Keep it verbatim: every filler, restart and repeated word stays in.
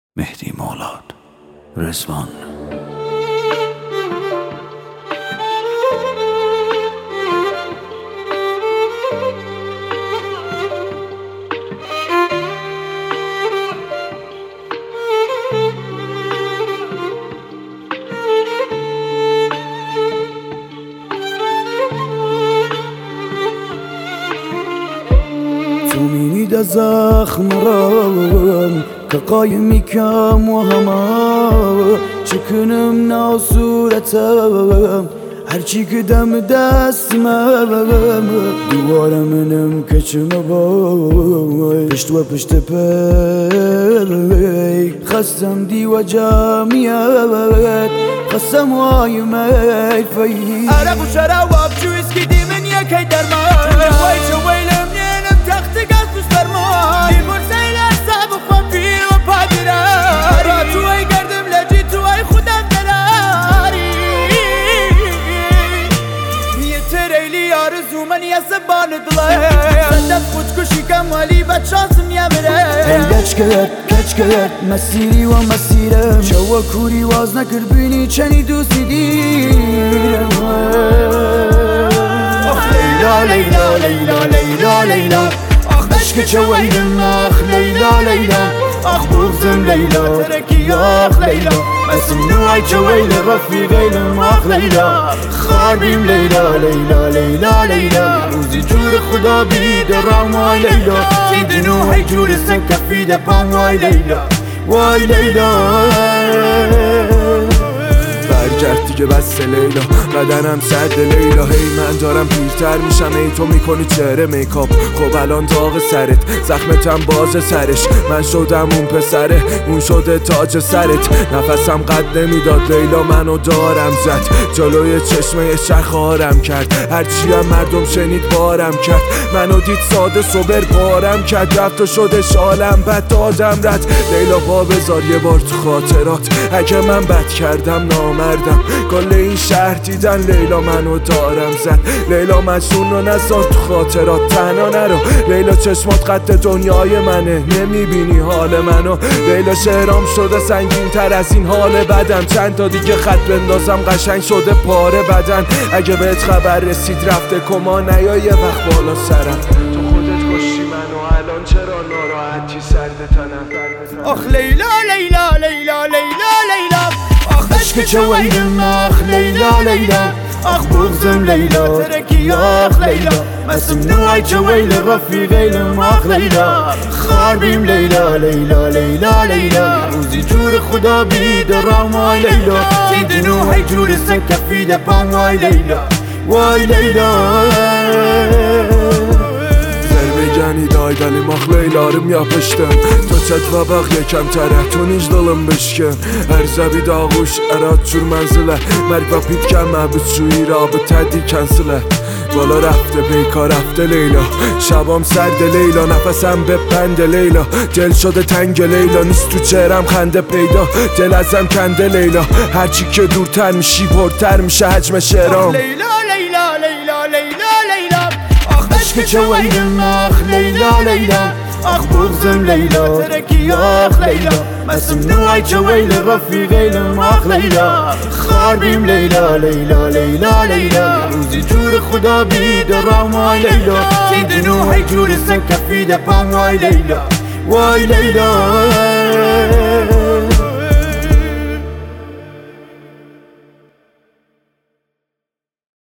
مهدی مولاد رضوان. تو می‌نید زخم رام که قایمی کم و همه چکنم نا صورتم هرچی که دم دستمم دوباره منم کچم بای پشت و پشت پی خستم دی و جمعیت خستم وای میل فی عرق و شراب جو اسکی دی من یکی درمان وای چه ویلم نینم تخت گز دوش برمان دیمور سیل اصاب و خوابی و پادرار را تو ای گردم لجی تو ای خودم دراری یه تریلی آرزو من یه سبان دلای صدف خودکشی کم ولی بد شانسم یمره هنگچ کرد کچ کرد مسیری و مسیرم چوا کوری واز نکرد بینی چنی دوستی دیرم آخ لیلا لیلا لیلا لیلا لیلا آخ عشق چویدم آخ لیلا لیلا آخ بغزم لیلا ترکی آخ لیلا اسم نوعی چویل رفیقیلم آخ لیلا خاربیم لیلا لیلا لیلا لیلا روزی جور خدا بید رام وای لیلا تید نوعی جور سن کفید پام وای لیلا وای لیلا برگرد دیگه بس لیلا بدنم سرد لیلا هی من دارم پیرتر میشم ای تو میکنی چهره میکاپ خب الان داغ سرت زخمتم باز سرش من شدم اون پسره اون شده تاج سرت نفسم قد نمیداد لیلا منو دارم زد جلوی چشمه شخارم کرد هرچی هم مردم شنید بارم کرد منو دید ساده صبر بارم کرد رفت و شده شالم بد دادم رد لیلا پا بذار یه بار تو خاطرات اگه من بد کردم نامردم کل این شهر دیدن لیلا منو دارم زد لیلا مجنون رو نذار تو خاطرات تنها نرو لیلا چشمات قد دنیای منه نمیبینی حال منو لیلا شعرام شده سنگین تر از این حال بدم چند تا دیگه خط بندازم قشنگ شده پاره بدن اگه بهت خبر رسید رفته کما نیا یه وقت بالا سرم تو خودت کشتی منو الان چرا ناراحتی سرد تنم آخ لیلا لیلا لیلا لیلا لیلا آخ عشق چویدم آخ لیلا لیلا آخ بغزم لیلا ترکی آخ لیلا اسم نوعی چویل رفیقیلم آخ لیلا خاربیم لیلا لیلا لیلا لیلا روزی جور خدا بید رام وای لیلا تید نوعی جور سن کفید پام وای لیلا وای لیلا بگنی دای دلی ماخ leylarım yapıştım تو çət və bax yekəm tərəf تو نیج dalım bişkin hər zəbi dağuş ərad çür mənzilə مرگ و پیدکن محبوب شویی را به تدی کنسله بالا رفته پیکار رفته لیلا شبام سرد لیلا نفسم به بند لیلا دل شده تنگ لیلا نیست تو چهرم خنده پیدا دل ازم کنده لیلا هرچی که دورتر میشی پرتر میشه حجم شعرام لیلا لیلا لیلا لیلا لیلا عشق چویدم آخ لیلا لیلا آخ بغزم لیلا ترکی آخ لیلا اسم نوعی چویل رفیقیلم آخ لیلا خاربیم لیلا لیلا لیلا لیلا روزی جور خدا بید رام وای لیلا تید نوعی جور سن کفید پام وای لیلا وای لیلا